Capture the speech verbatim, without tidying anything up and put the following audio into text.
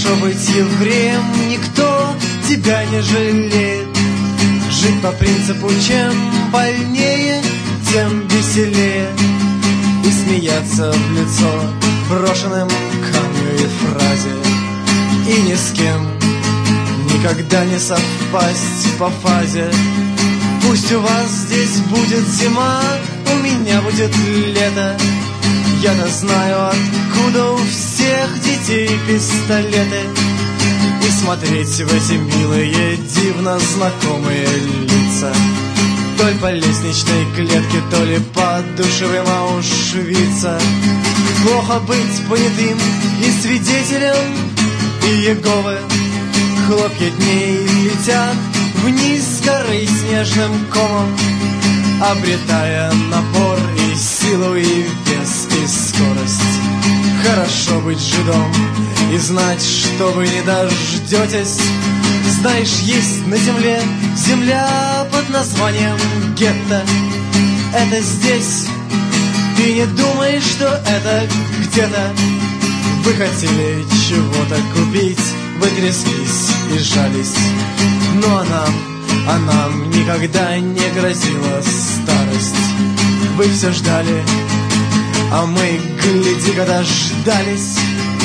хорошо быть евреем, никто тебя не жалеет. Жить по принципу, чем больнее, тем веселее. И смеяться в лицо брошенным камню и фразе. И ни с кем никогда не совпасть по фазе. Пусть у вас здесь будет зима, у меня будет лето. Я-то знаю, откуда у всех детей пистолеты. И смотреть в эти милые, дивно знакомые лица. То ли по лестничной клетке, то ли по душевым Аушвица. Плохо быть понятым и свидетелем Иеговы. Хлопья дней летят вниз с горы снежным комом, обретая напор и силу, и вес, и скорость. Хорошо быть жидом и знать, что вы не дождетесь. Знаешь, есть на земле земля под названием гетто. Это здесь. Ты не думаешь, что это где-то. Вы хотели чего-то купить, вы тряслись и жались. Но а нам, а нам никогда не грозила старость. Вы все ждали, а мы, гляди-ка, дождались.